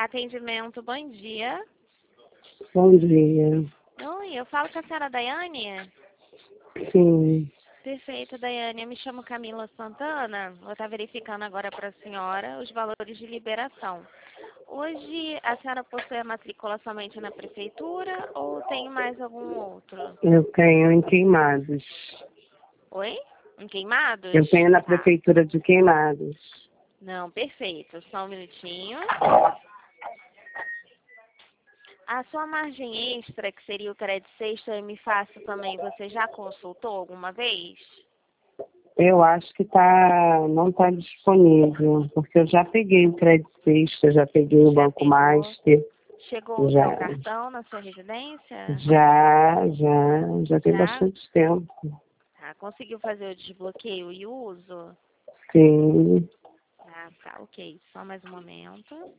Atendimento, bom dia. Bom dia. Oi, eu falo com a senhora Daiane? Sim, Perfeito, Daiane. Eu me chamo Camila Santana. Vou estar verificando agora para a senhora os valores de liberação. Hoje, a senhora possui a matrícula somente na prefeitura ou tem mais algum outro? eu tenho em Queimados. Oi? Em Queimados? Eu tenho na Tá. prefeitura de Queimados. Não, perfeito. Só um minutinho. A sua margem extra, que seria o crédito sexto, eu me faço também, você já consultou alguma vez? Eu acho que não está disponível, porque eu já peguei o crédito sexta, já peguei o Já Banco pegou? Master, Chegou o seu já, cartão na sua residência? já tem Já? bastante tempo. Tá. Conseguiu fazer o desbloqueio e uso? Sim, Ah, tá, ok. Só mais um momento.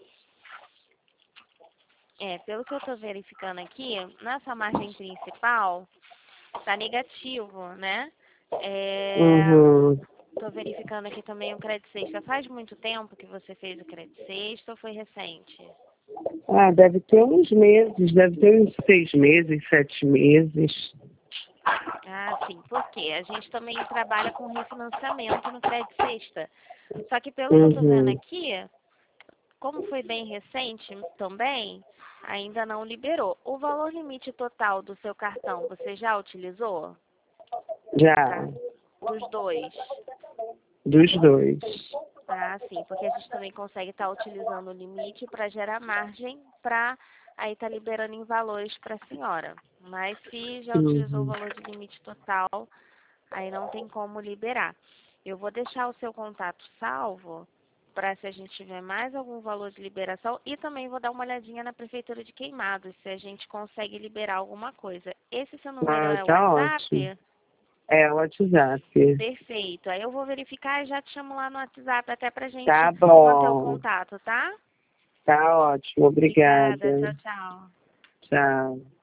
Pelo que eu estou verificando aqui, na sua margem principal, está negativo, né? uhum. Estou verificando aqui também o crédito sexta. Faz muito tempo que você fez o crédito sexta ou foi recente? Ah, deve ter uns meses, deve ter uns 6 meses, 7 meses. Ah, sim, porque a gente também trabalha com refinanciamento no crédito sexta. Só que pelo que eu estou vendo Uhum. aqui, como foi bem recente também, ainda não liberou. O valor limite total do seu cartão, você já utilizou? Do Já, car... Dos dois? dos dois. Ah, sim, porque a gente também consegue estar utilizando o limite para gerar margem para aí estar liberando em valores para a senhora. Mas se já utilizou o Uhum. valor de limite total, aí não tem como liberar. Eu vou deixar o seu contato salvo para se a gente tiver mais algum valor de liberação e também vou dar uma olhadinha na Prefeitura de Queimados, se a gente consegue liberar alguma coisa. Esse seu número Ah, é o tá ótimo. WhatsApp? É o WhatsApp. Perfeito. Aí eu vou verificar e já te chamo lá no WhatsApp até pra gente Tá manter o bom. contato, tá? Tá ótimo. Obrigada. Obrigada. Tchau, tchau. Tchau.